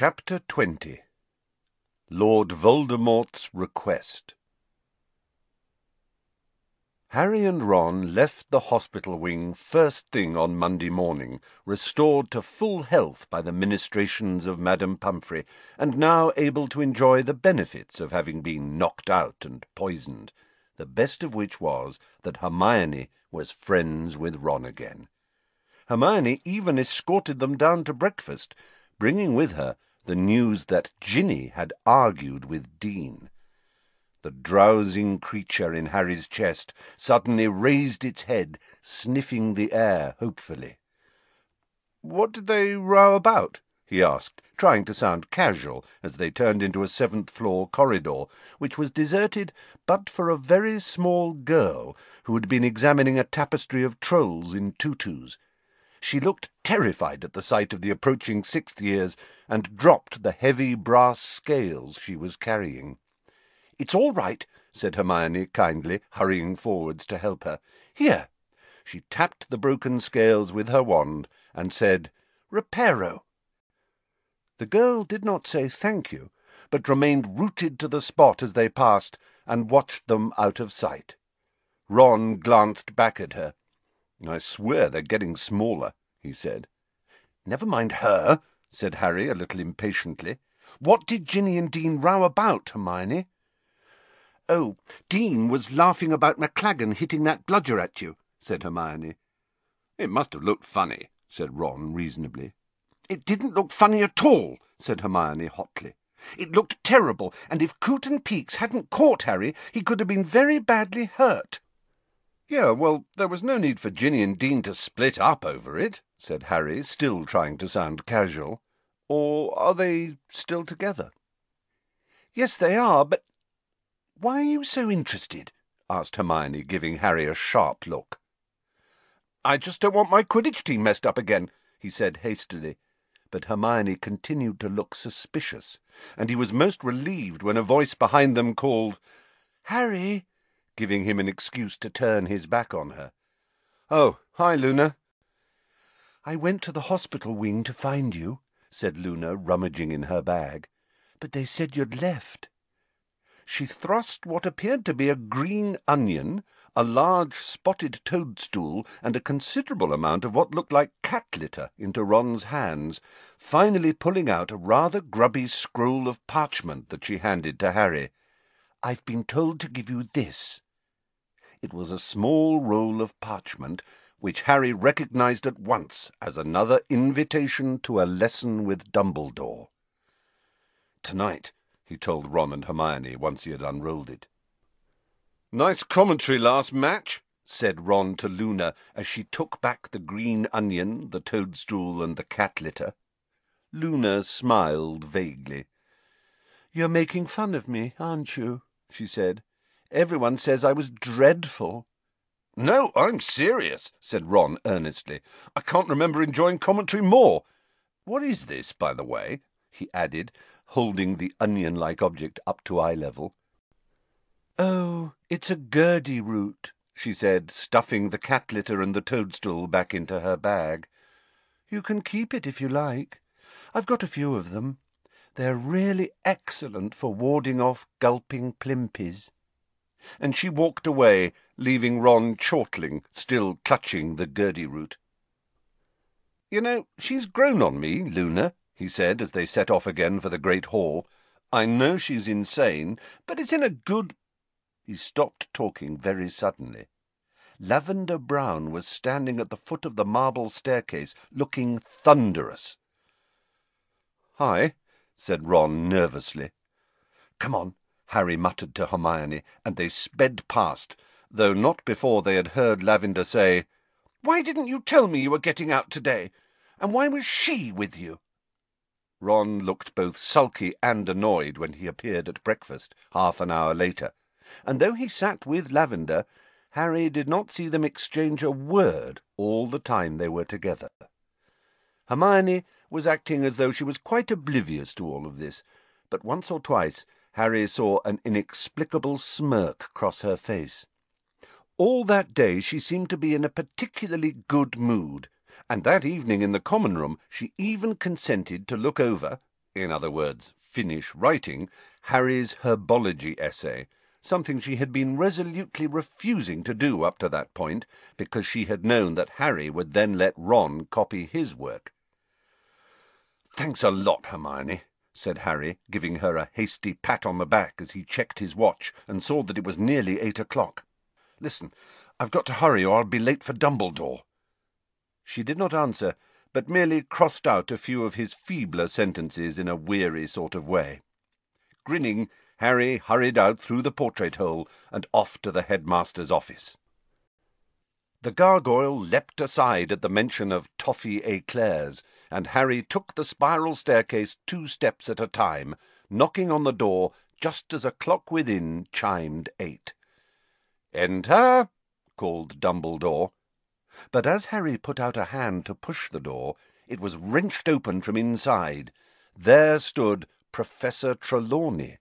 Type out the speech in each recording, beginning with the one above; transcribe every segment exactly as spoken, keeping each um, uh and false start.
Chapter twenty. Lord Voldemort's Request. Harry and Ron left the hospital wing first thing on Monday morning, restored to full health by the ministrations of Madame Pumphrey, and now able to enjoy the benefits of having been knocked out and poisoned, the best of which was that Hermione was friends with Ron again. Hermione even escorted them down to breakfast, bringing with her the news that Ginny had argued with Dean. The drowsing creature in Harry's chest suddenly raised its head, sniffing the air hopefully. "What did they row about?" he asked, trying to sound casual as they turned into a seventh-floor corridor, which was deserted but for a very small girl who had been examining a tapestry of trolls in tutus. She looked terrified at the sight of the approaching sixth years, and dropped the heavy brass scales she was carrying. "It's all right," said Hermione kindly, hurrying forwards to help her. "Here." She tapped the broken scales with her wand, and said, "Reparo." The girl did not say thank you, but remained rooted to the spot as they passed, and watched them out of sight. Ron glanced back at her. "I swear they're getting smaller," he said. "Never mind her," said Harry a little impatiently. "What did Ginny and Dean row about, Hermione?" "Oh, Dean was laughing about McLaggen hitting that bludger at you," said Hermione. "It must have looked funny," said Ron reasonably. "It didn't look funny at all," said Hermione hotly. "It looked terrible, and if Coot and Peaks hadn't caught Harry, he could have been very badly hurt." "Yeah, well, there was no need for Ginny and Dean to split up over it," said Harry, still trying to sound casual. "Or are they still together?" "Yes, they are, but—" "Why are you so interested?" asked Hermione, giving Harry a sharp look. "I just don't want my Quidditch team messed up again," he said hastily. But Hermione continued to look suspicious, and he was most relieved when a voice behind them called, "Harry!" giving him an excuse to turn his back on her. "Oh, hi, Luna." "I went to the hospital wing to find you," said Luna, rummaging in her bag, "but they said you'd left." She thrust what appeared to be a green onion, a large spotted toadstool, and a considerable amount of what looked like cat litter into Ron's hands, finally pulling out a rather grubby scroll of parchment that she handed to Harry. "I've been told to give you this." It was a small roll of parchment, which Harry recognized at once as another invitation to a lesson with Dumbledore. "Tonight," he told Ron and Hermione once he had unrolled it. "Nice commentary last match," said Ron to Luna as she took back the green onion, the toadstool, and the cat litter. Luna smiled vaguely. "You're making fun of me, aren't you?" she said. "Everyone says I was dreadful." "No, I'm serious," said Ron earnestly. "I can't remember enjoying commentary more. What is this, by the way?" he added, holding the onion-like object up to eye level. "Oh, it's a Gurdy root," she said, stuffing the cat litter and the toadstool back into her bag. "You can keep it if you like. I've got a few of them. They're really excellent for warding off gulping plimpies." And she walked away, leaving Ron chortling, still clutching the Gurdy root. "You know, she's grown on me, Luna," he said as they set off again for the great hall. "I know she's insane, but it's in a good—" He stopped talking very suddenly. Lavender Brown was standing at the foot of the marble staircase, looking thunderous. "Hi," said Ron nervously. "Come on," Harry muttered to Hermione, and they sped past, though not before they had heard Lavender say, "Why didn't you tell me you were getting out today? And why was she with you?" Ron looked both sulky and annoyed when he appeared at breakfast, half an hour later, and though he sat with Lavender, Harry did not see them exchange a word all the time they were together. Hermione was acting as though she was quite oblivious to all of this, but once or twice Harry saw an inexplicable smirk cross her face. All that day she seemed to be in a particularly good mood, and that evening in the common room she even consented to look over, in other words, finish writing, Harry's herbology essay, something she had been resolutely refusing to do up to that point, because she had known that Harry would then let Ron copy his work. "Thanks a lot, Hermione," said Harry, giving her a hasty pat on the back as he checked his watch and saw that it was nearly eight o'clock. "Listen, I've got to hurry or I'll be late for Dumbledore." She did not answer, but merely crossed out a few of his feebler sentences in a weary sort of way. Grinning, Harry hurried out through the portrait-hole and off to the headmaster's office. The gargoyle leapt aside at the mention of toffee éclairs, and Harry took the spiral staircase two steps at a time, knocking on the door just as a clock within chimed eight. "Enter!" called Dumbledore. But as Harry put out a hand to push the door, it was wrenched open from inside. There stood Professor Trelawney.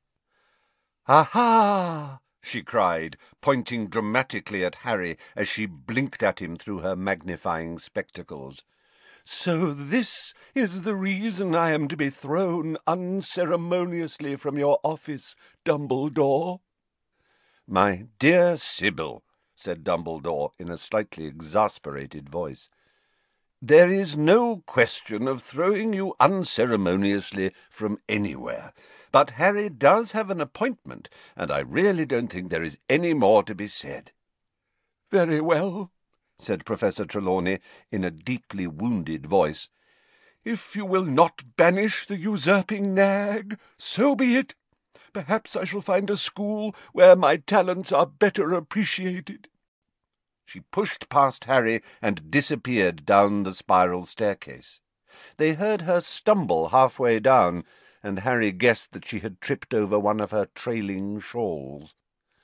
"Aha!" she cried, pointing dramatically at Harry as she blinked at him through her magnifying spectacles. "So this is the reason I am to be thrown unceremoniously from your office, Dumbledore?" "My dear Sybil," said Dumbledore in a slightly exasperated voice, "there is no question of throwing you unceremoniously from anywhere, but Harry does have an appointment, and I really don't think there is any more to be said." "Very well," said Professor Trelawney in a deeply wounded voice. "If you will not banish the usurping nag, so be it. Perhaps I shall find a school where my talents are better appreciated." She pushed past Harry and disappeared down the spiral staircase. They heard her stumble halfway down, and Harry guessed that she had tripped over one of her trailing shawls.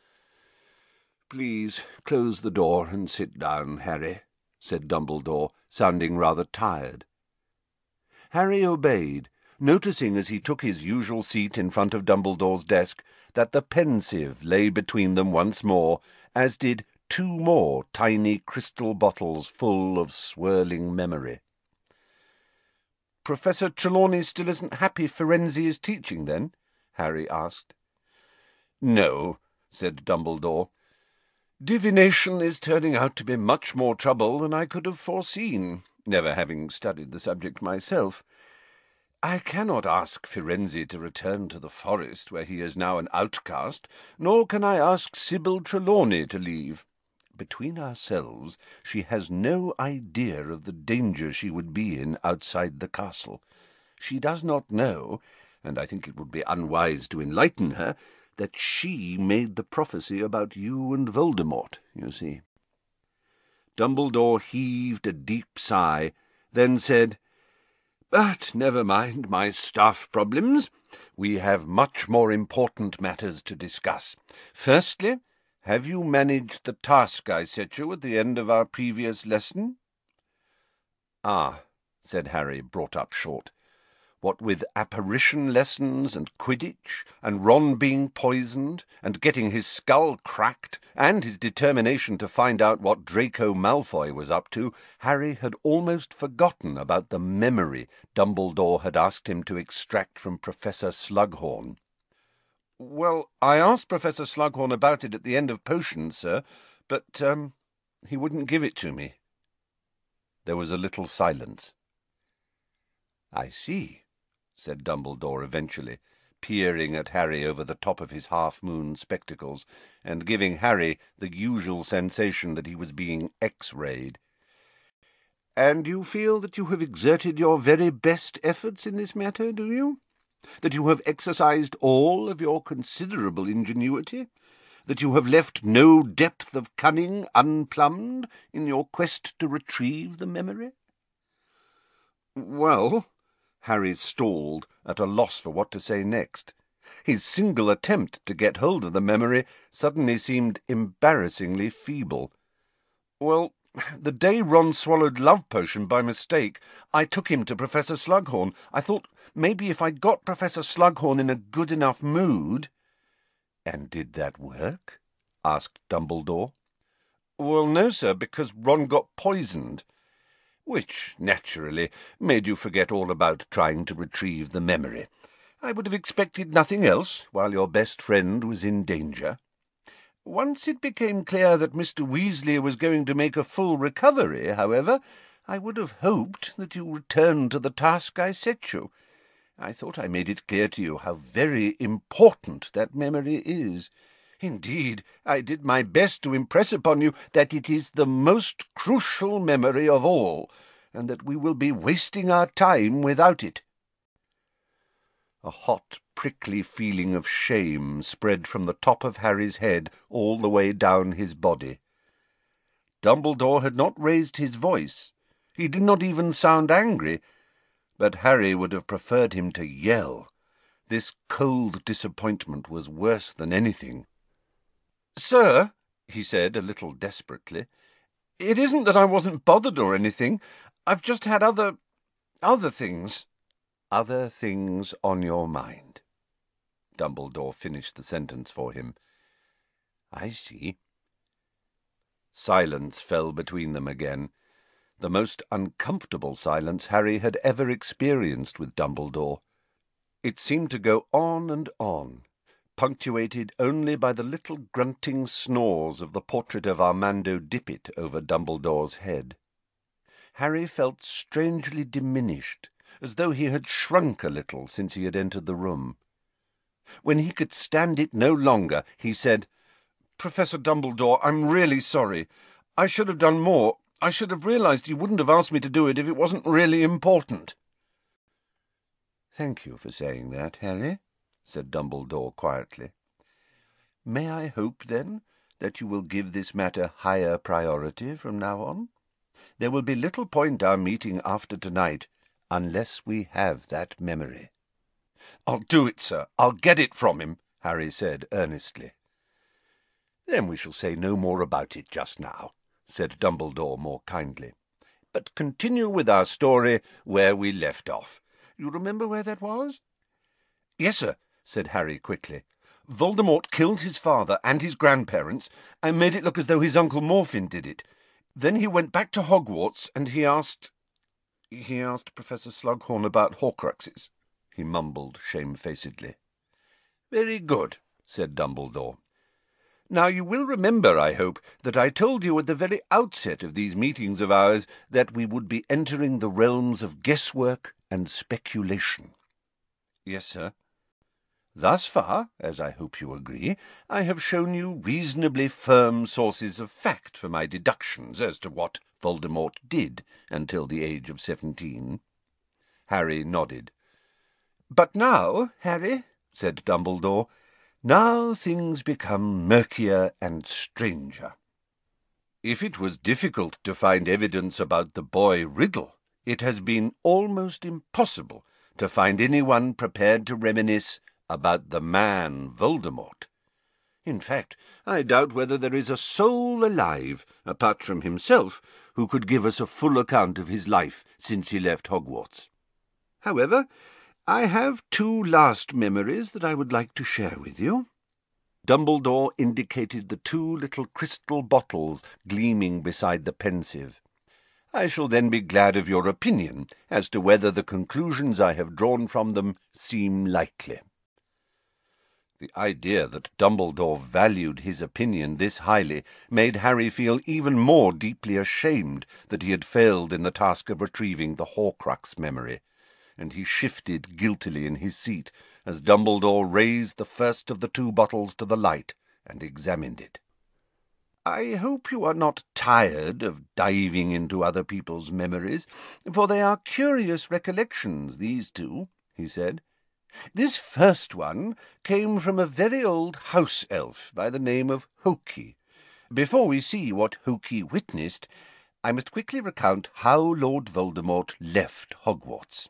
"Please close the door and sit down, Harry," said Dumbledore, sounding rather tired. Harry obeyed, noticing as he took his usual seat in front of Dumbledore's desk that the Pensieve lay between them once more, as did two more tiny crystal bottles full of swirling memory. "Professor Trelawney still isn't happy Firenze is teaching, then?" Harry asked. "No," said Dumbledore. "Divination is turning out to be much more trouble than I could have foreseen, never having studied the subject myself. I cannot ask Firenze to return to the forest, where he is now an outcast, nor can I ask Sybil Trelawney to leave. Between ourselves, she has no idea of the danger she would be in outside the castle. She does not know, and I think it would be unwise to enlighten her, that she made the prophecy about you and Voldemort, you see." Dumbledore heaved a deep sigh, then said, "But never mind my staff problems. We have much more important matters to discuss. Firstly, have you managed the task I set you at the end of our previous lesson?" "Ah," said Harry, brought up short. "What with apparition lessons and Quidditch, and Ron being poisoned, and getting his skull cracked, and his determination to find out what Draco Malfoy was up to, Harry had almost forgotten about the memory Dumbledore had asked him to extract from Professor Slughorn. "Well, I asked Professor Slughorn about it at the end of potions, sir, but um, he wouldn't give it to me." There was a little silence. "I see," said Dumbledore eventually, peering at Harry over the top of his half-moon spectacles, and giving Harry the usual sensation that he was being X-rayed. "And you feel that you have exerted your very best efforts in this matter, do you? That you have exercised all of your considerable ingenuity? That you have left no depth of cunning unplumbed in your quest to retrieve the memory?" "Well—" Harry stalled, at a loss for what to say next. His single attempt to get hold of the memory suddenly seemed embarrassingly feeble. "Well, the day Ron swallowed Love Potion by mistake, I took him to Professor Slughorn. I thought maybe if I'd got Professor Slughorn in a good enough mood—" "And did that work?" asked Dumbledore. "Well, no, sir, because Ron got poisoned." which naturally made you forget all about trying to retrieve the memory. I would have expected nothing else while your best friend was in danger. Once it became clear that Mister Weasley was going to make a full recovery, however, I would have hoped that you returned to the task I set you. I thought I made it clear to you how very important that memory is. Indeed, I did my best to impress upon you that it is the most crucial memory of all, and that we will be wasting our time without it." A hot, prickly feeling of shame spread from the top of Harry's head all the way down his body. Dumbledore had not raised his voice. He did not even sound angry, but Harry would have preferred him to yell. This cold disappointment was worse than anything. "Sir," he said, a little desperately, "it isn't that I wasn't bothered or anything. I've just had other... other things." "Other things on your mind." Dumbledore finished the sentence for him. "I see." Silence fell between them again, the most uncomfortable silence Harry had ever experienced with Dumbledore. It seemed to go on and on, punctuated only by the little grunting snores of the portrait of Armando Dippet over Dumbledore's head. Harry felt strangely diminished, as though he had shrunk a little since he had entered the room. When he could stand it no longer, he said, "Professor Dumbledore, I'm really sorry. I should have done more. I should have realized you wouldn't have asked me to do it if it wasn't really important." "Thank you for saying that, Harry," said Dumbledore quietly. "May I hope, then, that you will give this matter higher priority from now on? There will be little point our meeting after tonight unless we have that memory." "I'll do it, sir. I'll get it from him," Harry said earnestly. "Then we shall say no more about it just now," said Dumbledore more kindly, "but continue with our story where we left off. You remember where that was?" "Yes, sir," said Harry quickly. "Voldemort killed his father and his grandparents, and made it look as though his Uncle Morfin did it. Then he went back to Hogwarts, and he asked... he asked Professor Slughorn about Horcruxes," he mumbled shamefacedly. "Very good," said Dumbledore. "Now you will remember, I hope, that I told you at the very outset of these meetings of ours that we would be entering the realms of guesswork and speculation." "Yes, sir." "Thus far, as I hope you agree, I have shown you reasonably firm sources of fact for my deductions as to what Voldemort did until the age of seventeen." Harry nodded. "But now, Harry," said Dumbledore, "now things become murkier and stranger. If it was difficult to find evidence about the boy Riddle, it has been almost impossible to find anyone prepared to reminisce about the man Voldemort. In fact, I doubt whether there is a soul alive, apart from himself, who could give us a full account of his life since he left Hogwarts. However, I have two last memories that I would like to share with you." Dumbledore indicated the two little crystal bottles gleaming beside the Pensieve. "I shall then be glad of your opinion as to whether the conclusions I have drawn from them seem likely." The idea that Dumbledore valued his opinion this highly made Harry feel even more deeply ashamed that he had failed in the task of retrieving the Horcrux memory, and he shifted guiltily in his seat as Dumbledore raised the first of the two bottles to the light and examined it. "I hope you are not tired of diving into other people's memories, for they are curious recollections, these two," he said. "This first one came from a very old house elf by the name of Hokey. Before we see what Hokey witnessed, I must quickly recount how Lord Voldemort left Hogwarts.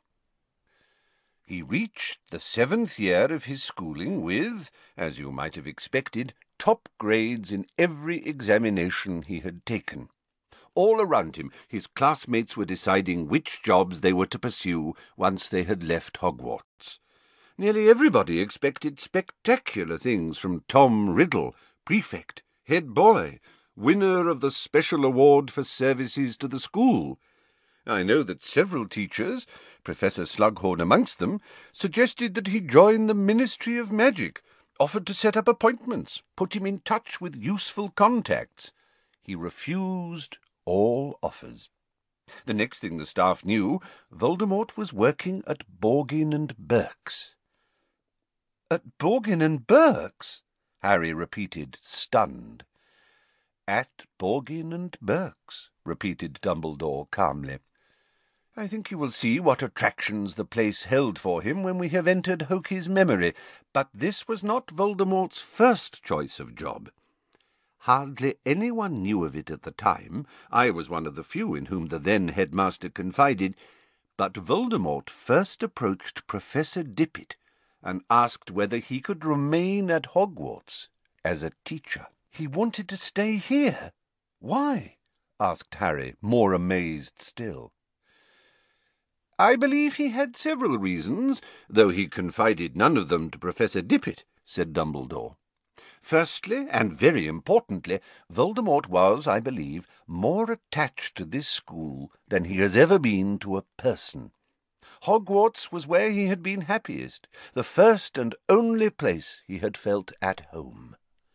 He reached the seventh year of his schooling with, as you might have expected, top grades in every examination he had taken. All around him his classmates were deciding which jobs they were to pursue once they had left Hogwarts. Nearly everybody expected spectacular things from Tom Riddle, prefect, head boy, winner of the special award for services to the school, I know that several teachers, Professor Slughorn amongst them, suggested that he join the Ministry of Magic, offered to set up appointments, put him in touch with useful contacts. He refused all offers. The next thing the staff knew, Voldemort was working at Borgin and Burke's. "At Borgin and Burke's?" Harry repeated, stunned. "At Borgin and Burke's," repeated Dumbledore calmly. "I think you will see what attractions the place held for him when we have entered Hokey's memory, but this was not Voldemort's first choice of job. Hardly anyone knew of it at the time. I was one of the few in whom the then headmaster confided, but Voldemort first approached Professor Dippet and asked whether he could remain at Hogwarts as a teacher. He wanted to stay here. Why?" asked Harry, more amazed still. "I believe he had several reasons, though he confided none of them to Professor Dippet," said Dumbledore. "Firstly, and very importantly, Voldemort was, I believe, more attached to this school than he has ever been to a person. Hogwarts was where he had been happiest, the first and only place he had felt at home."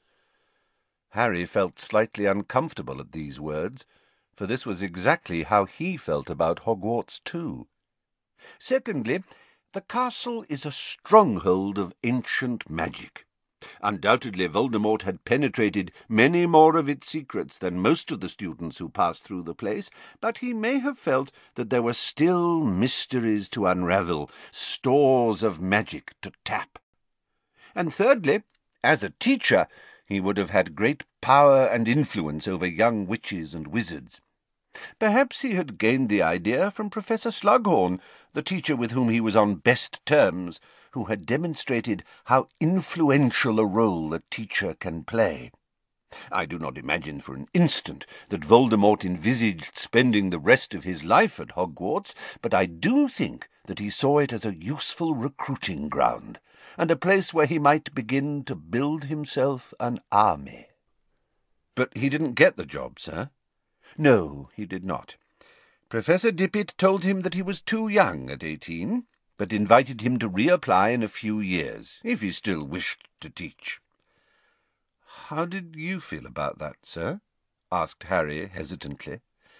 Harry felt slightly uncomfortable at these words, for this was exactly how he felt about Hogwarts too. "Secondly, the castle is a stronghold of ancient magic. Undoubtedly Voldemort had penetrated many more of its secrets than most of the students who passed through the place, but he may have felt that there were still mysteries to unravel, stores of magic to tap. And thirdly, as a teacher, he would have had great power and influence over young witches and wizards. Perhaps he had gained the idea from Professor Slughorn, the teacher with whom he was on best terms, who had demonstrated how influential a role a teacher can play. I do not imagine for an instant that Voldemort envisaged spending the rest of his life at Hogwarts, but I do think that he saw it as a useful recruiting ground, and a place where he might begin to build himself an army." "But he didn't get the job, sir?" "No, he did not. Professor Dippet told him that he was too young at eighteen, but invited him to reapply in a few years, if he still wished to teach." "How did you feel about that, sir?" asked Harry hesitantly.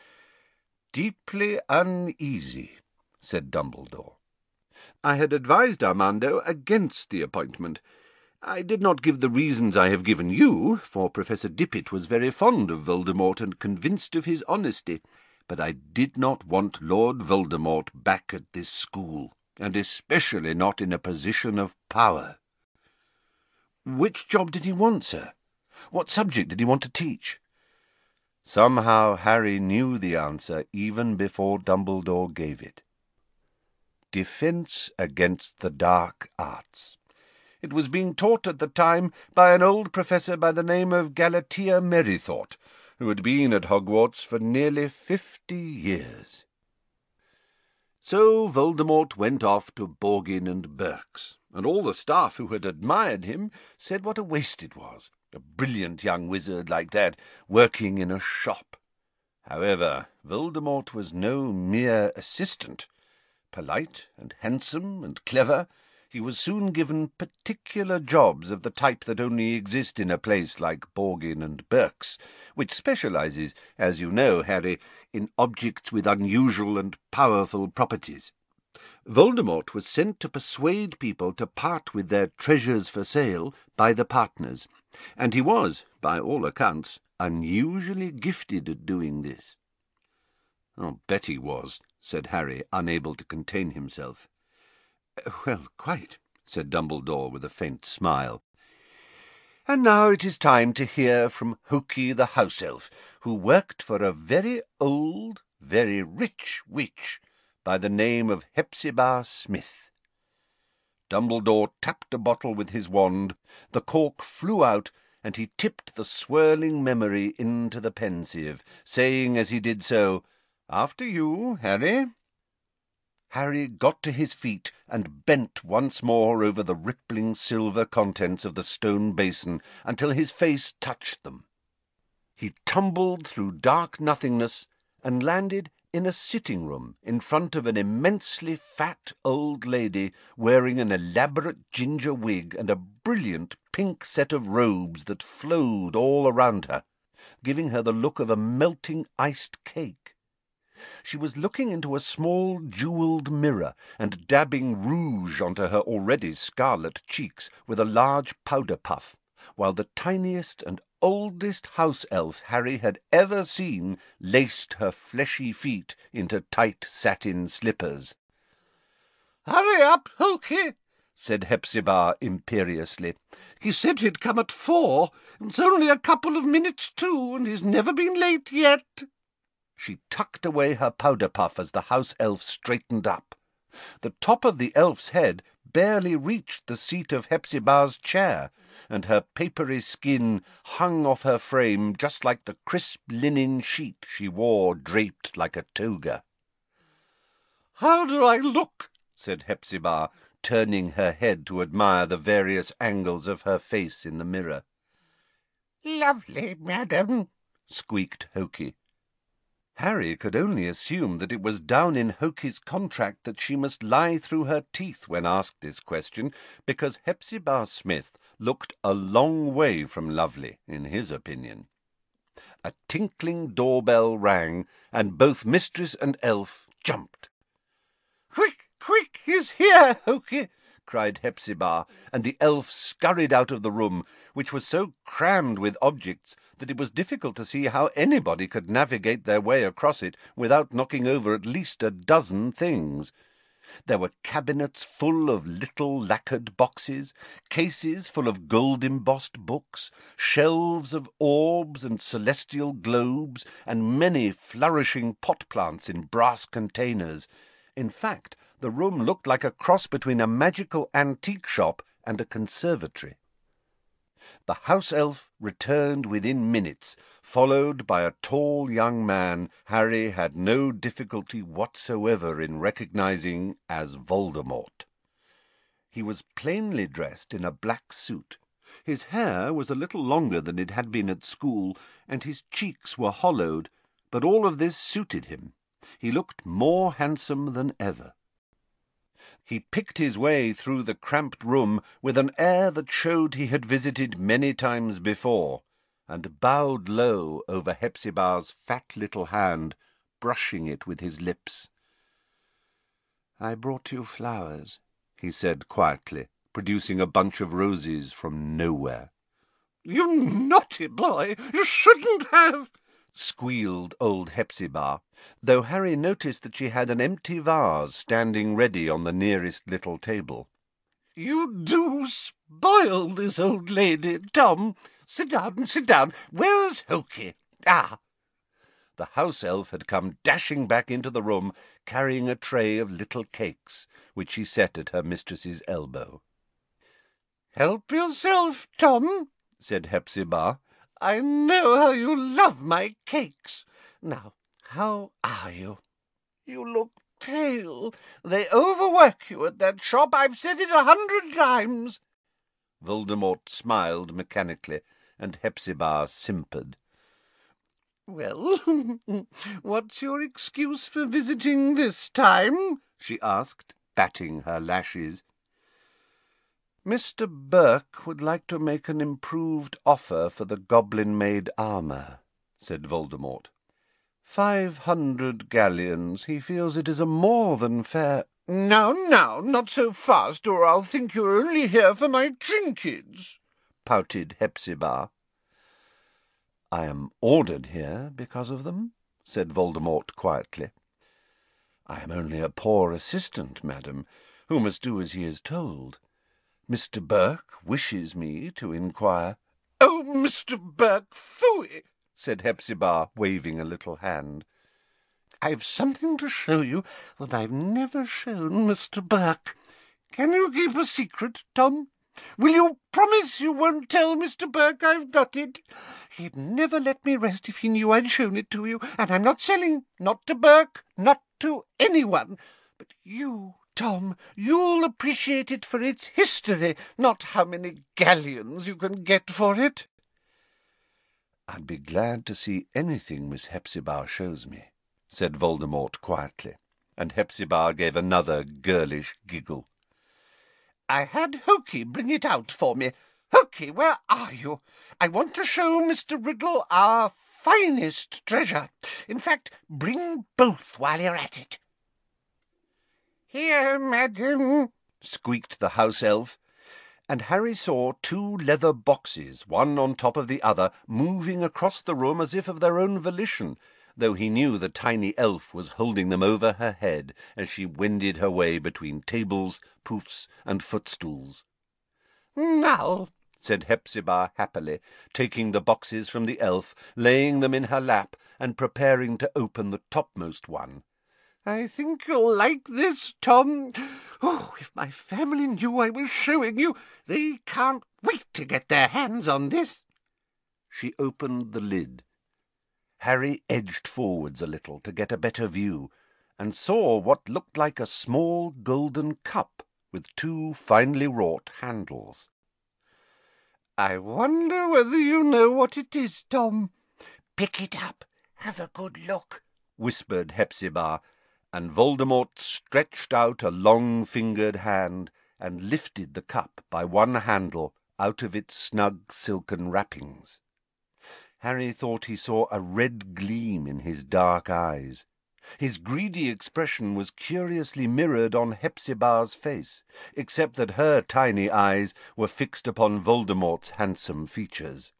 "Deeply uneasy," said Dumbledore. "I had advised Armando against the appointment. I did not give the reasons I have given you, for Professor Dippet was very fond of Voldemort and convinced of his honesty, but I did not want Lord Voldemort back at this school, and especially not in a position of power." "Which job did he want, sir? What subject did he want to teach?" Somehow Harry knew the answer even before Dumbledore gave it. Defence against the dark arts. It was being taught at the time by an old professor by the name of Galatea Merrythought, who had been at Hogwarts for nearly fifty years. So Voldemort went off to Borgin and Burke's, and all the staff who had admired him said what a waste it was, a brilliant young wizard like that working in a shop. However, Voldemort was no mere assistant. Polite and handsome and clever, he was soon given particular jobs of the type that only exist in a place like Borgin and Burke's, which specializes, as you know, Harry, in objects with unusual and powerful properties. Voldemort was sent to persuade people to part with their treasures for sale by the partners, and he was, by all accounts, unusually gifted at doing this. "I'll bet he was," said Harry, unable to contain himself. "Well, quite," said Dumbledore with a faint smile. "And now it is time to hear from Hokey the house elf, who worked for a very old, very rich witch by the name of Hepzibah Smith." Dumbledore tapped a bottle with his wand, the cork flew out, and he tipped the swirling memory into the Pensieve, saying as he did so, "After you, Harry." Harry got to his feet and bent once more over the rippling silver contents of the stone basin until his face touched them. He tumbled through dark nothingness and landed in a sitting-room in front of an immensely fat old lady wearing an elaborate ginger wig and a brilliant pink set of robes that flowed all around her, giving her the look of a melting iced cake. She was looking into a small jewelled mirror and dabbing rouge onto her already scarlet cheeks with a large powder puff, while the tiniest and oldest house elf Harry had ever seen laced her fleshy feet into tight satin slippers. "Hurry up, Hokey," said Hepzibah imperiously. "He said he'd come at four. It's only a couple of minutes to, and he's never been late yet." She tucked away her powder puff as the house elf straightened up. The top of the elf's head barely reached the seat of Hepzibah's chair, and her papery skin hung off her frame just like the crisp linen sheet she wore draped like a toga. "How do I look?" said Hepzibah, turning her head to admire the various angles of her face in the mirror. "Lovely, madam," squeaked Hokey. Harry could only assume that it was down in Hokey's contract that she must lie through her teeth when asked this question, because Hepzibah Smith looked a long way from lovely, in his opinion. A tinkling doorbell rang, and both mistress and elf jumped. "Quick, quick, he's here, Hokey!" cried Hepzibah, and the elf scurried out of the room, which was so crammed with objects that it was difficult to see how anybody could navigate their way across it without knocking over at least a dozen things. There were cabinets full of little lacquered boxes, cases full of gold-embossed books, shelves of orbs and celestial globes, and many flourishing pot plants in brass containers. In fact, the room looked like a cross between a magical antique shop and a conservatory. The house elf returned within minutes, followed by a tall young man Harry had no difficulty whatsoever in recognizing as Voldemort. He was plainly dressed in a black suit. His hair was a little longer than it had been at school, and his cheeks were hollowed, but all of this suited him. He looked more handsome than ever. He picked his way through the cramped room with an air that showed he had visited many times before, and bowed low over Hepzibah's fat little hand, brushing it with his lips. "I brought you flowers," he said quietly, producing a bunch of roses from nowhere. "You naughty boy! You shouldn't have!" squealed old Hepzibah, though Harry noticed that she had an empty vase standing ready on the nearest little table. "You do spoil this old lady, Tom. Sit down, sit down. Where's Hokey? Ah!" The house elf had come dashing back into the room, carrying a tray of little cakes, which she set at her mistress's elbow. "Help yourself, Tom," said Hepzibah. "I know how you love my cakes. Now, how are you? You look pale. They overwork you at that shop. I've said it a hundred times." Voldemort smiled mechanically, and Hepzibah simpered. "Well, what's your excuse for visiting this time?" she asked, batting her lashes. "Mister Burke would like to make an improved offer for the goblin-made armour," said Voldemort. "Five hundred galleons. He feels it is a more than fair—" "Now, now, not so fast, or I'll think you're only here for my trinkets," pouted Hepzibah. "I am ordered here because of them," said Voldemort quietly. "I am only a poor assistant, madam, who must do as he is told. Mister Burke wishes me to inquire—" "Oh, Mister Burke, phooey!" said Hepzibah, waving a little hand. "I've something to show you that I've never shown Mister Burke. Can you keep a secret, Tom? Will you promise you won't tell Mister Burke I've got it? He'd never let me rest if he knew I'd shown it to you, and I'm not selling, not to Burke, not to anyone. But you, Tom, you'll appreciate it for its history, not how many galleons you can get for it." "I'd be glad to see anything Miss Hepzibah shows me," said Voldemort quietly, and Hepzibah gave another girlish giggle. I had Hokey bring it out for me. Hokey, where are you? I want to show Mister Riddle our finest treasure. In fact, bring both while you're at it. Here, madam, squeaked the house elf, and Harry saw two leather boxes, one on top of the other, moving across the room as if of their own volition, though he knew the tiny elf was holding them over her head as she wended her way between tables, poufs, and footstools. Now, said Hepzibah happily, taking the boxes from the elf, laying them in her lap, and preparing to open the topmost one. I think you'll like this, Tom. Oh, if my family knew I was showing you, they can't wait to get their hands on this. She opened the lid. Harry edged forwards a little to get a better view, and saw what looked like a small golden cup with two finely wrought handles. I wonder whether you know what it is, Tom. Pick it up. Have a good look, whispered Hepzibah, and Voldemort stretched out a long-fingered hand and lifted the cup by one handle out of its snug silken wrappings. Harry thought he saw a red gleam in his dark eyes. His greedy expression was curiously mirrored on Hepzibah's face, except that her tiny eyes were fixed upon Voldemort's handsome features.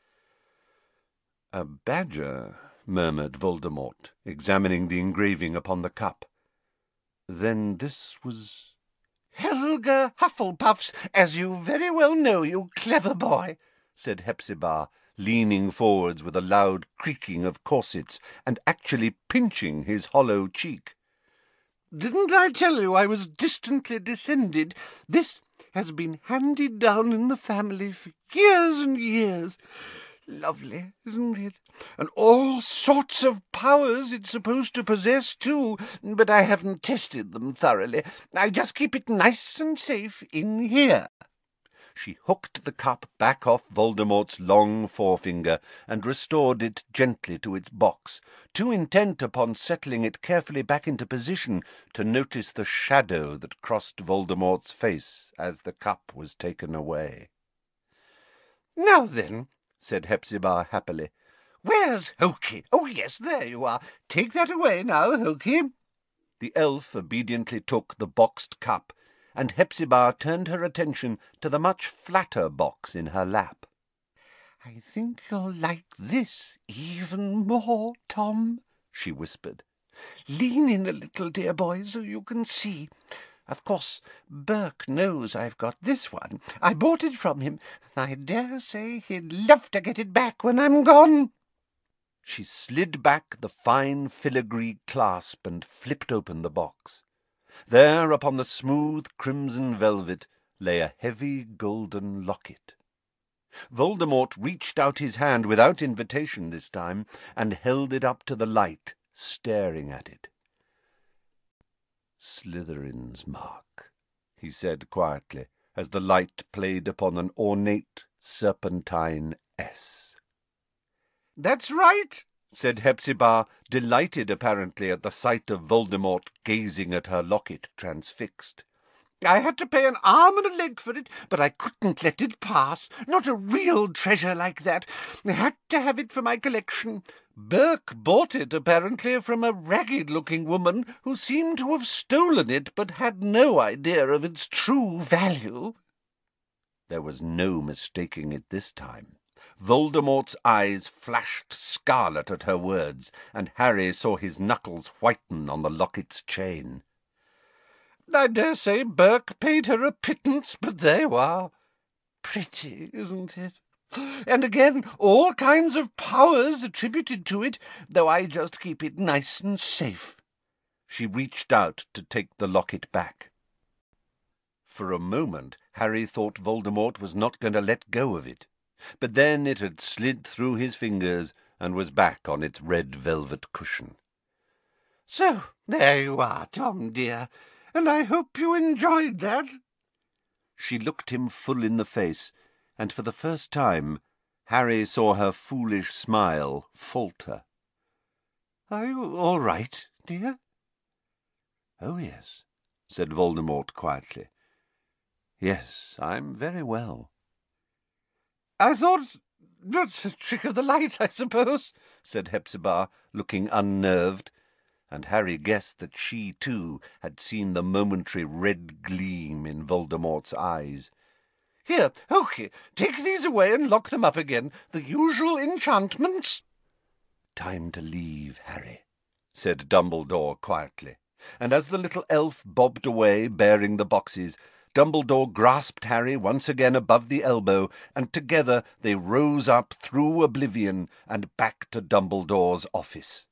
"A badger," murmured Voldemort, examining the engraving upon the cup. "Then this was—" "Helga Hufflepuff's, as you very well know, you clever boy," said Hepzibah, leaning forwards with a loud creaking of corsets, and actually pinching his hollow cheek. "Didn't I tell you I was distantly descended? This has been handed down in the family for years and years. Lovely, isn't it? And all sorts of powers it's supposed to possess, too, but I haven't tested them thoroughly. I just keep it nice and safe in here." She hooked the cup back off Voldemort's long forefinger and restored it gently to its box, too intent upon settling it carefully back into position to notice the shadow that crossed Voldemort's face as the cup was taken away. "Now then," said Hepzibah happily, "where's Hokey? Oh, yes, there you are. Take that away now, Hokey." The elf obediently took the boxed cup, and Hepzibah turned her attention to the much flatter box in her lap. "I think you'll like this even more, Tom," she whispered. "Lean in a little, dear boy, so you can see. Of course, Burke knows I've got this one. I bought it from him. I dare say he'd love to get it back when I'm gone." She slid back the fine filigree clasp and flipped open the box. There, upon the smooth crimson velvet, lay a heavy golden locket. Voldemort reached out his hand without invitation this time, and held it up to the light, staring at it. "Slytherin's mark," he said quietly, as the light played upon an ornate serpentine S. "That's right," said Hepzibah, delighted apparently at the sight of Voldemort gazing at her locket transfixed. "I had to pay an arm and a leg for it, but I couldn't let it pass. Not a real treasure like that. I had to have it for my collection. Burke bought it, apparently, from a ragged-looking woman who seemed to have stolen it, but had no idea of its true value." There was no mistaking it this time. Voldemort's eyes flashed scarlet at her words, and Harry saw his knuckles whiten on the locket's chain. "I dare say Burke paid her a pittance, but there you are. Pretty, isn't it? And again, all kinds of powers attributed to it, though I just keep it nice and safe." She reached out to take the locket back. For a moment Harry thought Voldemort was not going to let go of it, but then it had slid through his fingers and was back on its red velvet cushion. "So there you are, Tom dear, and I hope you enjoyed that." She looked him full in the face, and for the first time Harry saw her foolish smile falter. Are you all right, dear?" "Oh, yes," said Voldemort quietly. "Yes, I'm very well." "I thought that's a trick of the light, I suppose," said Hepzibah, looking unnerved, and Harry guessed that she, too, had seen the momentary red gleam in Voldemort's eyes. "Here, Hokey, take these away and lock them up again. The usual enchantments." "Time to leave, Harry," said Dumbledore quietly, and as the little elf bobbed away bearing the boxes, Dumbledore grasped Harry once again above the elbow, and together they rose up through oblivion and back to Dumbledore's office.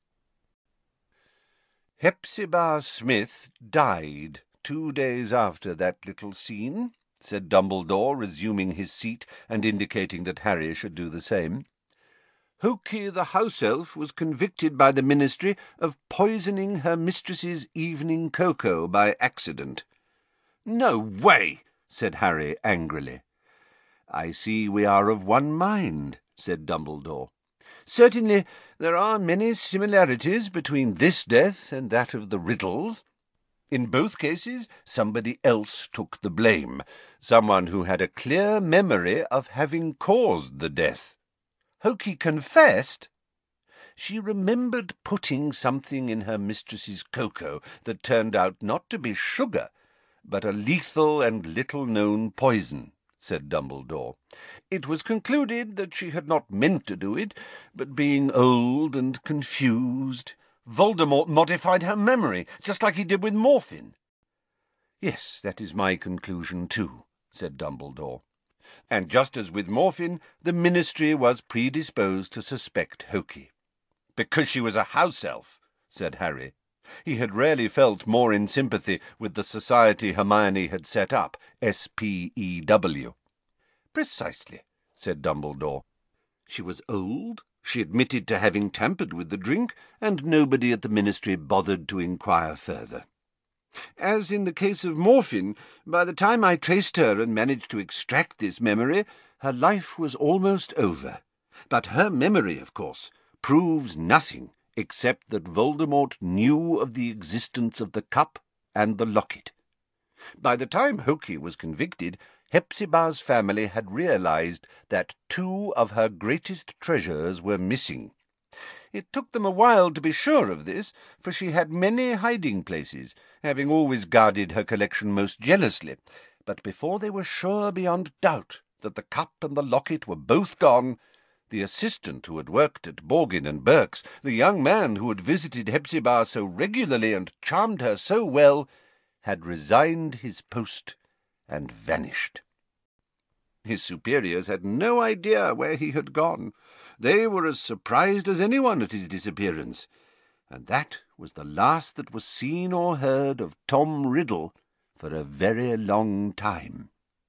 "Hepzibah Smith died two days after that little scene," said Dumbledore, resuming his seat and indicating that Harry should do the same. "Hokey the house elf was convicted by the ministry of poisoning her mistress's evening cocoa by accident." "No way!" said Harry angrily. "I see we are of one mind," said Dumbledore. "Certainly there are many similarities between this death and that of the Riddles. In both cases somebody else took the blame, someone who had a clear memory of having caused the death. Hokey confessed. She remembered putting something in her mistress's cocoa that turned out not to be sugar, but a lethal and little-known poison," said Dumbledore. "It was concluded that she had not meant to do it, but being old and confused, Voldemort modified her memory, just like he did with morphine." "Yes, that is my conclusion too," said Dumbledore. "And just as with morphine, the ministry was predisposed to suspect Hokey." "Because she was a house elf," said Harry. He had rarely felt more in sympathy with the society Hermione had set up, S P E W. "Precisely," said Dumbledore. "She was old, she admitted to having tampered with the drink, and nobody at the ministry bothered to inquire further. As in the case of morphine, by the time I traced her and managed to extract this memory, her life was almost over. But her memory, of course, proves nothing except that Voldemort knew of the existence of the cup and the locket. By the time Hokey was convicted, Hepzibah's family had realized that two of her greatest treasures were missing. It took them a while to be sure of this, for she had many hiding places, having always guarded her collection most jealously. But before they were sure beyond doubt that the cup and the locket were both gone, the assistant who had worked at Borgin and Burke's, the young man who had visited Hepzibah so regularly and charmed her so well, had resigned his post and vanished. His superiors had no idea where he had gone. They were as surprised as anyone at his disappearance, and that was the last that was seen or heard of Tom Riddle for a very long time.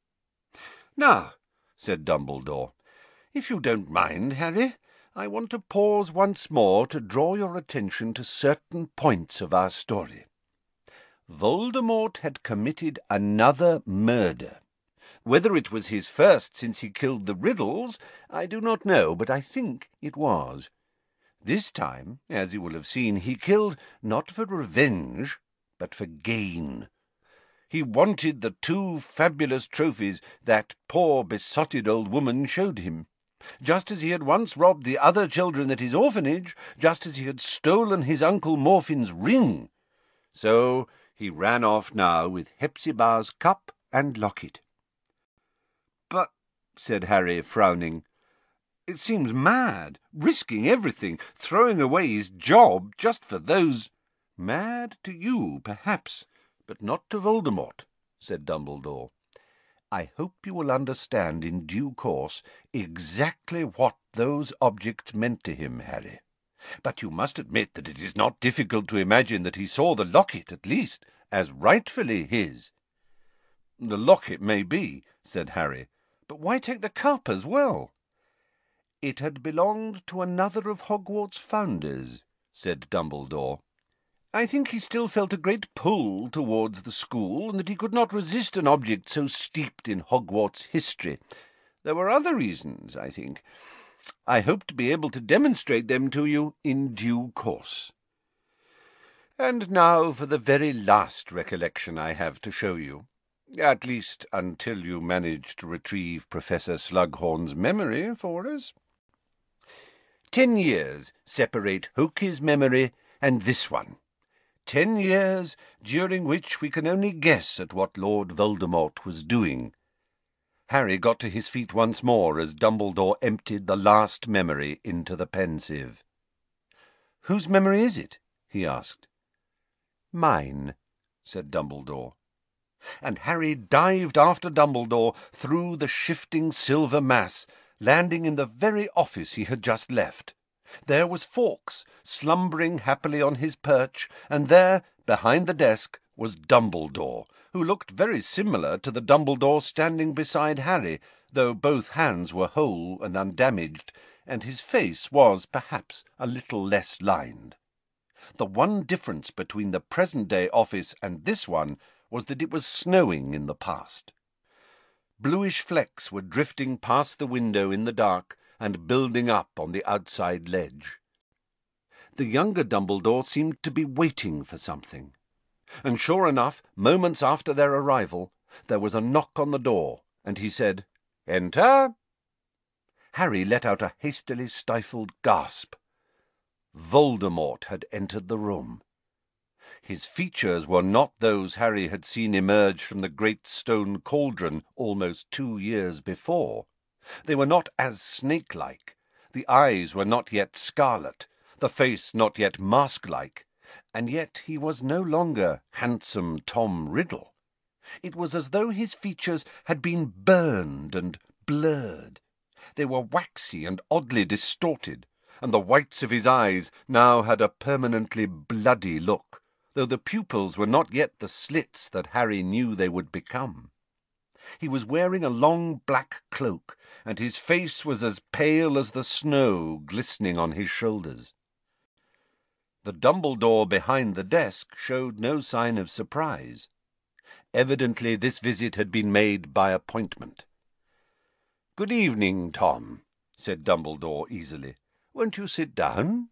"Now," said Dumbledore, "if you don't mind, Harry, I want to pause once more to draw your attention to certain points of our story. Voldemort had committed another murder. Whether it was his first since he killed the Riddles, I do not know, but I think it was. This time, as you will have seen, he killed not for revenge, but for gain. He wanted the two fabulous trophies that poor besotted old woman showed him. Just as he had once robbed the other children at his orphanage, just as he had stolen his Uncle Morphin's ring, so he ran off now with Hepzibah's cup and locket." "But," said Harry, frowning, "it seems mad, risking everything, throwing away his job just for those—" "Mad to you, perhaps, but not to Voldemort," said Dumbledore. "I hope you will understand in due course exactly what those objects meant to him, Harry. But you must admit that it is not difficult to imagine that he saw the locket, at least, as rightfully his." "The locket may be," said Harry, "but why take the cup as well?" "It had belonged to another of Hogwarts' founders," said Dumbledore. "I think he still felt a great pull towards the school, and that he could not resist an object so steeped in Hogwarts history. There were other reasons, I think. I hope to be able to demonstrate them to you in due course. And now for the very last recollection I have to show you, at least until you manage to retrieve Professor Slughorn's memory for us. Ten years separate Hokey's memory and this one. Ten years during which we can only guess at what Lord Voldemort was doing. Harry got to his feet once more as Dumbledore emptied the last memory into the Pensieve. "Whose memory is it?" he asked. "Mine," said Dumbledore. And Harry dived after Dumbledore through the shifting silver mass, landing in the very office he had just left. There was Fawkes, slumbering happily on his perch, and there, behind the desk, was Dumbledore, who looked very similar to the Dumbledore standing beside Harry, though both hands were whole and undamaged, and his face was, perhaps, a little less lined. The one difference between the present-day office and this one was that it was snowing in the past. Bluish flecks were drifting past the window in the dark and building up on the outside ledge. The younger Dumbledore seemed to be waiting for something. And sure enough, moments after their arrival, there was a knock on the door, and he said, "Enter." Harry let out a hastily stifled gasp. Voldemort had entered the room. His features were not those Harry had seen emerge from the great stone cauldron almost two years before. They were not as snake-like. The eyes were not yet scarlet, the face not yet mask-like, and yet he was no longer handsome Tom Riddle. It was as though his features had been burned and blurred. They were waxy and oddly distorted, and the whites of his eyes now had a permanently bloody look, though the pupils were not yet the slits that Harry knew they would become. He was wearing a long black cloak, and his face was as pale as the snow glistening on his shoulders. The Dumbledore behind the desk showed no sign of surprise. Evidently this visit had been made by appointment. "Good evening, Tom," said Dumbledore easily. "Won't you sit down?"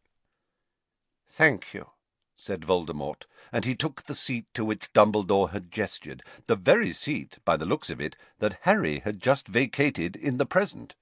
"Thank you," said Voldemort, and he took the seat to which Dumbledore had gestured, the very seat, by the looks of it, that Harry had just vacated in the present.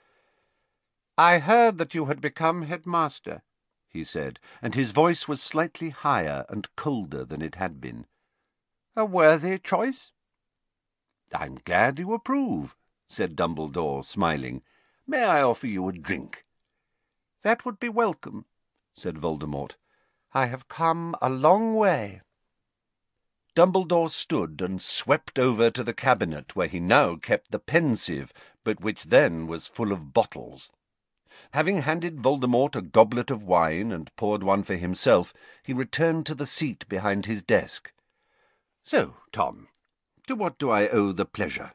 "I heard that you had become headmaster," he said, and his voice was slightly higher and colder than it had been. "A worthy choice?" "I'm glad you approve," said Dumbledore, smiling. "May I offer you a drink?" "That would be welcome," said Voldemort. "I have come a long way." Dumbledore stood and swept over to the cabinet where he now kept the Pensieve, but which then was full of bottles. Having handed Voldemort a goblet of wine and poured one for himself, he returned to the seat behind his desk. "So, Tom, to what do I owe the pleasure?"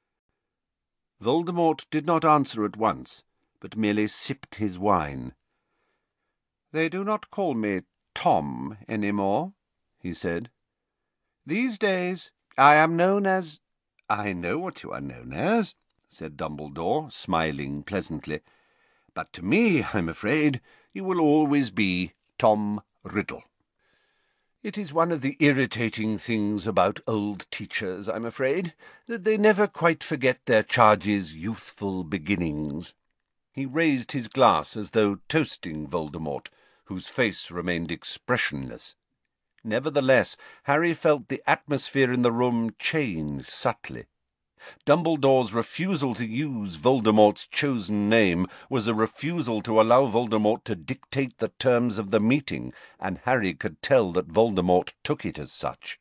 Voldemort did not answer at once, but merely sipped his wine. "They do not call me Tom any more," he said. "These days I am known as—" "I know what you are known as," said Dumbledore, smiling pleasantly. "But to me, I'm afraid, you will always be Tom Riddle. It is one of the irritating things about old teachers, I'm afraid, that they never quite forget their charges' youthful beginnings." He raised his glass as though toasting Voldemort, whose face remained expressionless. Nevertheless, Harry felt the atmosphere in the room change subtly. Dumbledore's refusal to use Voldemort's chosen name was a refusal to allow Voldemort to dictate the terms of the meeting, and Harry could tell that Voldemort took it as such.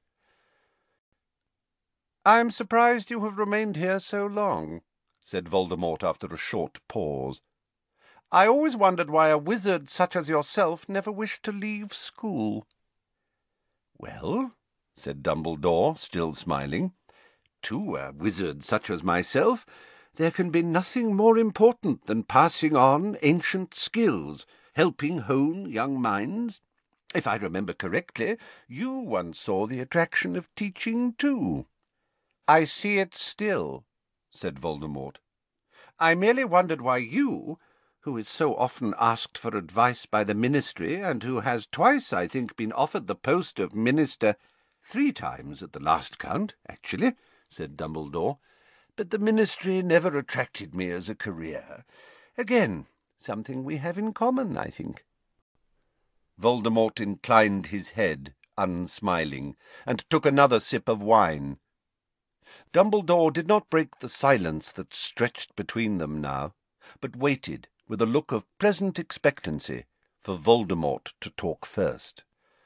"I am surprised you have remained here so long," said Voldemort after a short pause. "I always wondered why a wizard such as yourself never wished to leave school." "Well," said Dumbledore, still smiling, "to a wizard such as myself there can be nothing more important than passing on ancient skills, helping hone young minds. If I remember correctly, you once saw the attraction of teaching too." "I see it still," said Voldemort. "I merely wondered why you, who is so often asked for advice by the ministry, and who has twice, I think, been offered the post of minister—" "Three times at the last count, actually," said Dumbledore. "But the ministry never attracted me as a career. Again, something we have in common, I think." Voldemort inclined his head, unsmiling, and took another sip of wine. Dumbledore did not break the silence that stretched between them now, but waited, with a look of pleasant expectancy, for Voldemort to talk first.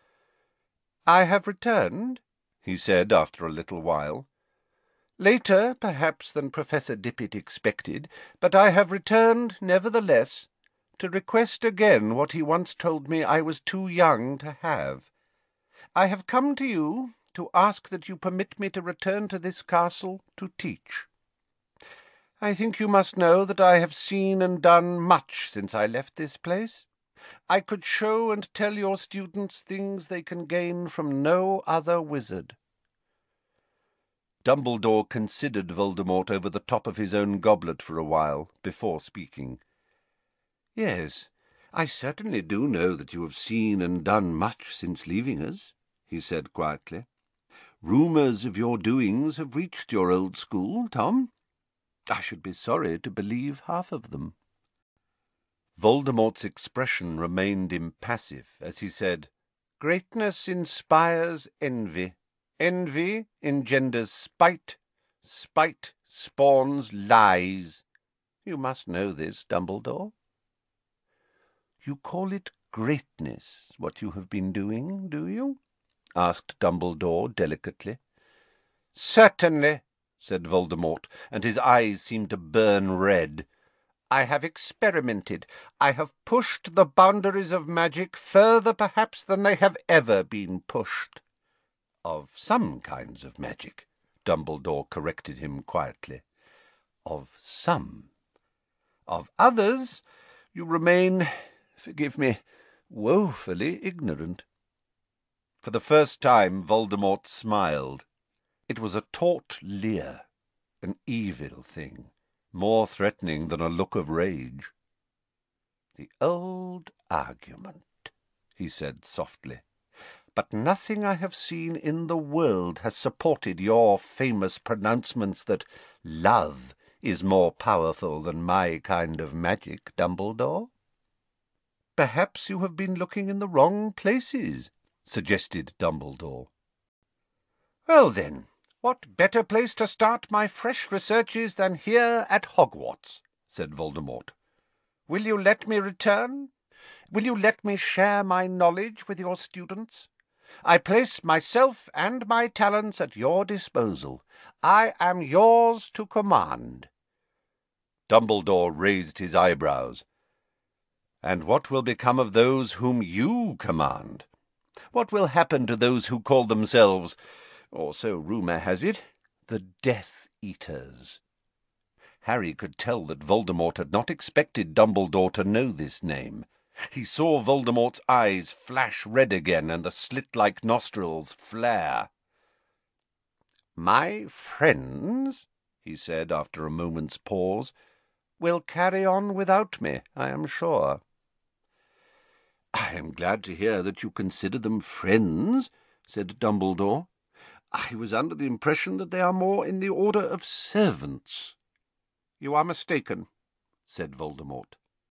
"I have returned," he said after a little while. "Later, perhaps, than Professor Dippet expected, but I have returned, nevertheless, to request again what he once told me I was too young to have. I have come to you to ask that you permit me to return to this castle to teach. I think you must know that I have seen and done much since I left this place. I could show and tell your students things they can gain from no other wizard." Dumbledore considered Voldemort over the top of his own goblet for a while, before speaking. "Yes, I certainly do know that you have seen and done much since leaving us," he said quietly. "Rumours of your doings have reached your old school, Tom. I should be sorry to believe half of them." Voldemort's expression remained impassive as he said, "Greatness inspires envy. Envy engenders spite. Spite spawns lies. You must know this, Dumbledore." "You call it greatness, what you have been doing, do you?" asked Dumbledore delicately. "Certainly," said Voldemort, and his eyes seemed to burn red. "I have experimented. I have pushed the boundaries of magic further, perhaps, than they have ever been pushed." "Of some kinds of magic," Dumbledore corrected him quietly. "Of some. Of others you remain, forgive me, woefully ignorant." For the first time Voldemort smiled. It was a taut leer, an evil thing, more threatening than a look of rage. "The old argument," he said softly. "But nothing I have seen in the world has supported your famous pronouncements that love is more powerful than my kind of magic, Dumbledore." "Perhaps you have been looking in the wrong places," suggested Dumbledore. "Well, then, what better place to start my fresh researches than here at Hogwarts?" said Voldemort. "Will you let me return? Will you let me share my knowledge with your students? I place myself and my talents at your disposal. I am yours to command." Dumbledore raised his eyebrows. "And what will become of those whom you command? What will happen to those who call themselves, or so rumour has it, the Death Eaters?" Harry could tell that Voldemort had not expected Dumbledore to know this name. He saw Voldemort's eyes flash red again and the slit-like nostrils flare. "My friends," he said after a moment's pause, "will carry on without me, I am sure." "I am glad to hear that you consider them friends," said Dumbledore. "I was under the impression that they are more in the order of servants." "You are mistaken," said Voldemort.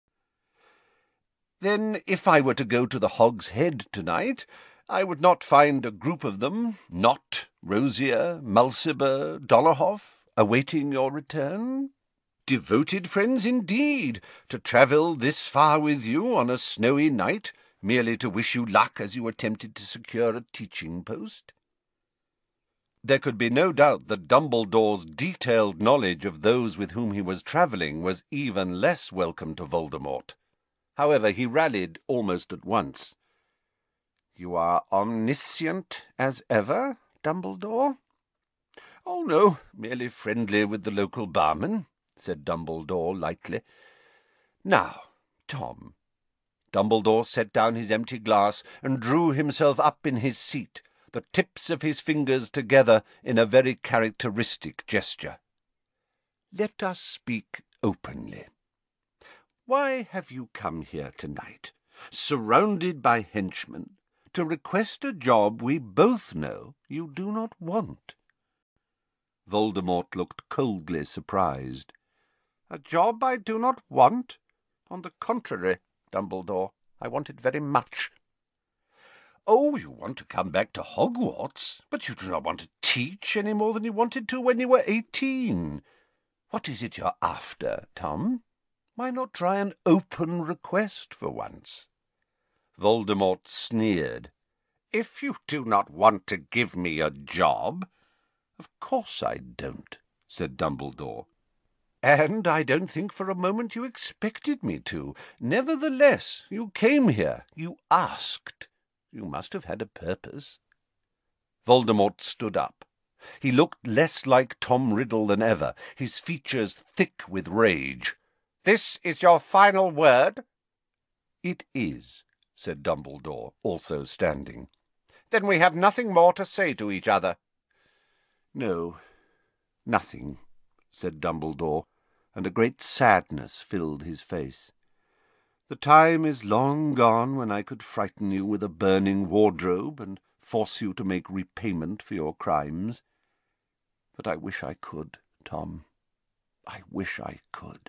"Then if I were to go to the Hog's Head tonight, I would not find a group of them, Nott, Rosier, Mulciber, Dolohov, awaiting your return? Devoted friends indeed, to travel this far with you on a snowy night, merely to wish you luck as you attempted to secure a teaching post." There could be no doubt that Dumbledore's detailed knowledge of those with whom he was travelling was even less welcome to Voldemort. However, he rallied almost at once. "You are omniscient as ever, Dumbledore?" "Oh, no, merely friendly with the local barman," said Dumbledore lightly. "Now, Tom." Dumbledore set down his empty glass and drew himself up in his seat, the tips of his fingers together in a very characteristic gesture. "Let us speak openly. Why have you come here tonight, surrounded by henchmen, to request a job we both know you do not want?" Voldemort looked coldly surprised. "A job I do not want? On the contrary, Dumbledore, I want it very much." "Oh, you want to come back to Hogwarts, but you do not want to teach any more than you wanted to when you were eighteen. What is it you're after, Tom? Why not try an open request for once?" Voldemort sneered. "If you do not want to give me a job—" "Of course I don't," said Dumbledore. "And I don't think for a moment you expected me to. Nevertheless, you came here. You asked. You must have had a purpose." Voldemort stood up. He looked less like Tom Riddle than ever, his features thick with rage. "This is your final word?" "It is," said Dumbledore, also standing. "Then we have nothing more to say to each other." "No, nothing," said Dumbledore, and a great sadness filled his face. "The time is long gone when I could frighten you with a burning wardrobe and force you to make repayment for your crimes. But I wish I could, Tom. I wish I could."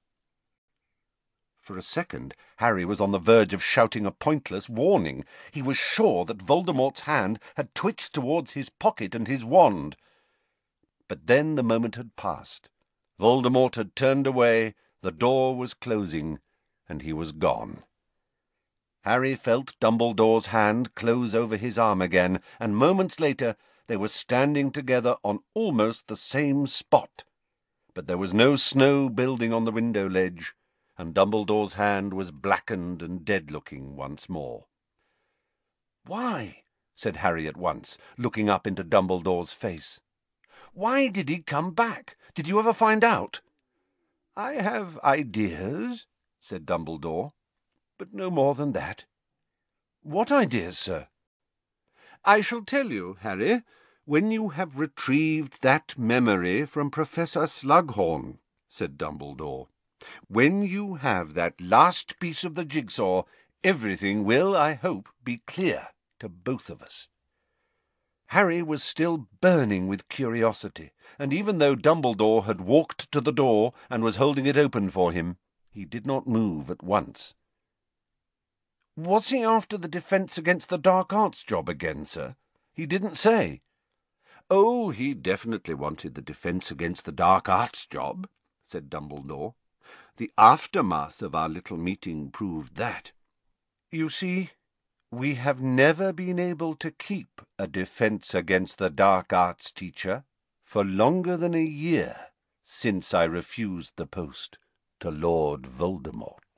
For a second Harry was on the verge of shouting a pointless warning. He was sure that Voldemort's hand had twitched towards his pocket and his wand. But then the moment had passed. Voldemort had turned away, the door was closing, and he was gone. Harry felt Dumbledore's hand close over his arm again, and moments later they were standing together on almost the same spot. But there was no snow building on the window ledge, and Dumbledore's hand was blackened and dead-looking once more. "Why?" said Harry at once, looking up into Dumbledore's face. "Why did he come back? Did you ever find out?" "I have ideas," said Dumbledore, "but no more than that." "What ideas, sir?" "I shall tell you, Harry, when you have retrieved that memory from Professor Slughorn," said Dumbledore. "When you have that last piece of the jigsaw, everything will, I hope, be clear to both of us." Harry was still burning with curiosity, and even though Dumbledore had walked to the door and was holding it open for him, he did not move at once. "Was he after the Defence Against the Dark Arts job again, sir? He didn't say." "Oh, he definitely wanted the Defence Against the Dark Arts job," said Dumbledore. "The aftermath of our little meeting proved that. You see, we have never been able to keep a Defence Against the Dark Arts teacher for longer than a year since I refused the post to Lord Voldemort."